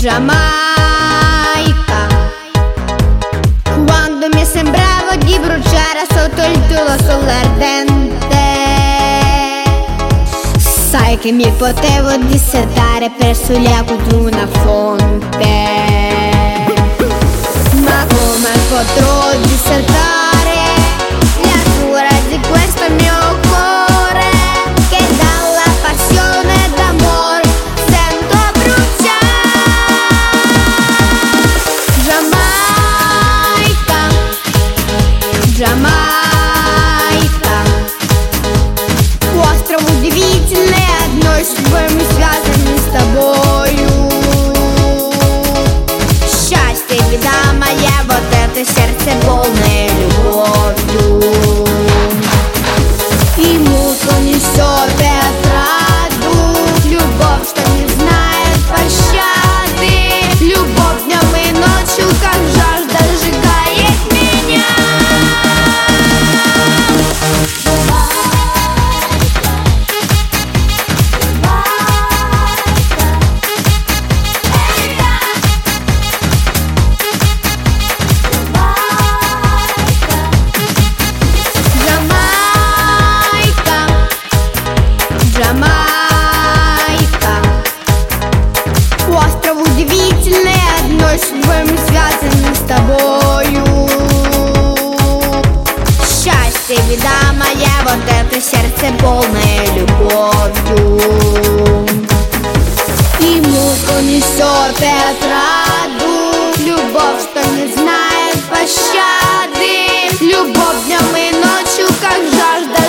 Giamaica, quando mi sembrava di bruciare sotto il tuo sole ardente. Sai che mi potevo dissetare presso gli acqui di una fonte, ma come potrò dissetare l'ardore di questo mio cuore, che dalla passione d'amor sento bruciare. Giamaica, Giамайка, остров удивительный, одной судьбой мы связаны с тобою. Счастье, беда моя, вот это сердце полное любовью. И муку несет и отраду, любовь, что не знает пощады. Любовь днем и ночью, как жажда, сжигает меня. Giamaica, остров удивительный, одной судьбой мы связаны с тобою. Счастье, беда моя, вот это сердце полное любовью. И муку несет и отраду, любовь, что не знает пощады. Любовь днем и ночью, как жажда,